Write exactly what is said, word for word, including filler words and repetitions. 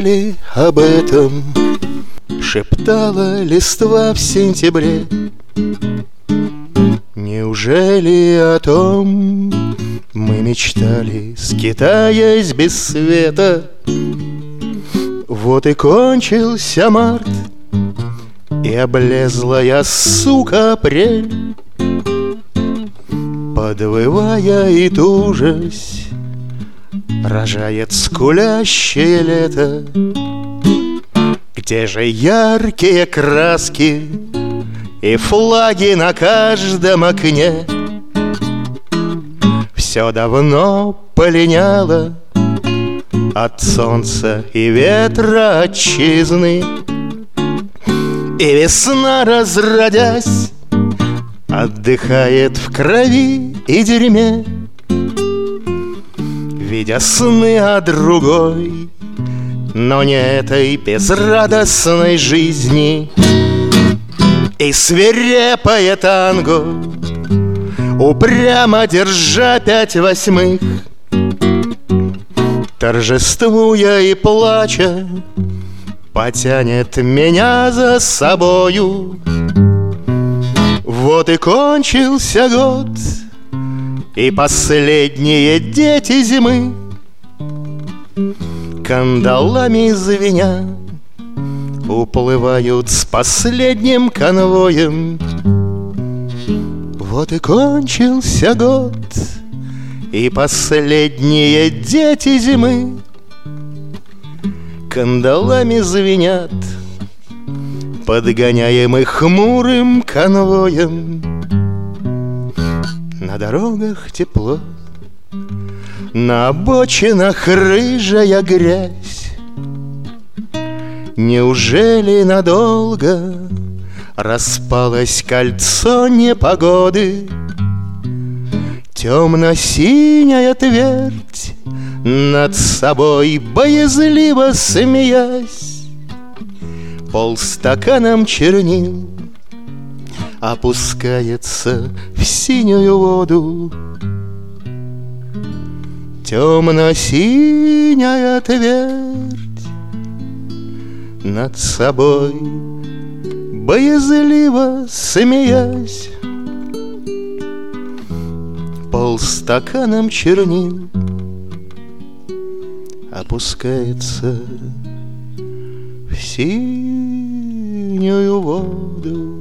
Неужели об этом шептала листва в сентябре? Неужели о том мы мечтали, скитаясь без света? Вот и кончился март, и облезлая, сука, апрель, подвывая и тужась, рожает скулящее лето. Где же яркие краски и флаги на каждом окне? Все давно полиняло от солнца и ветра отчизны, и весна, разродясь, отдыхает в крови и дерьме, видя сны о другой, но не этой безрадостной жизни. И свирепое танго, упрямо держа пять восьмых, торжествуя и плача, потянет меня за собою. Вот и кончился год, и последние дети зимы, кандалами звеня, уплывают с последним конвоем. Вот и кончился год, и последние дети зимы кандалами звенят, подгоняемы хмурым конвоем. На дорогах тепло, на обочинах рыжая грязь. Неужели надолго распалось кольцо непогоды? Темно-синяя твердь, над собой боязливо смеясь, полстаканом чернил опускается в синюю воду. Темно-синяя твердь, над собой боязливо смеясь, полстаканом чернил опускается в синюю воду.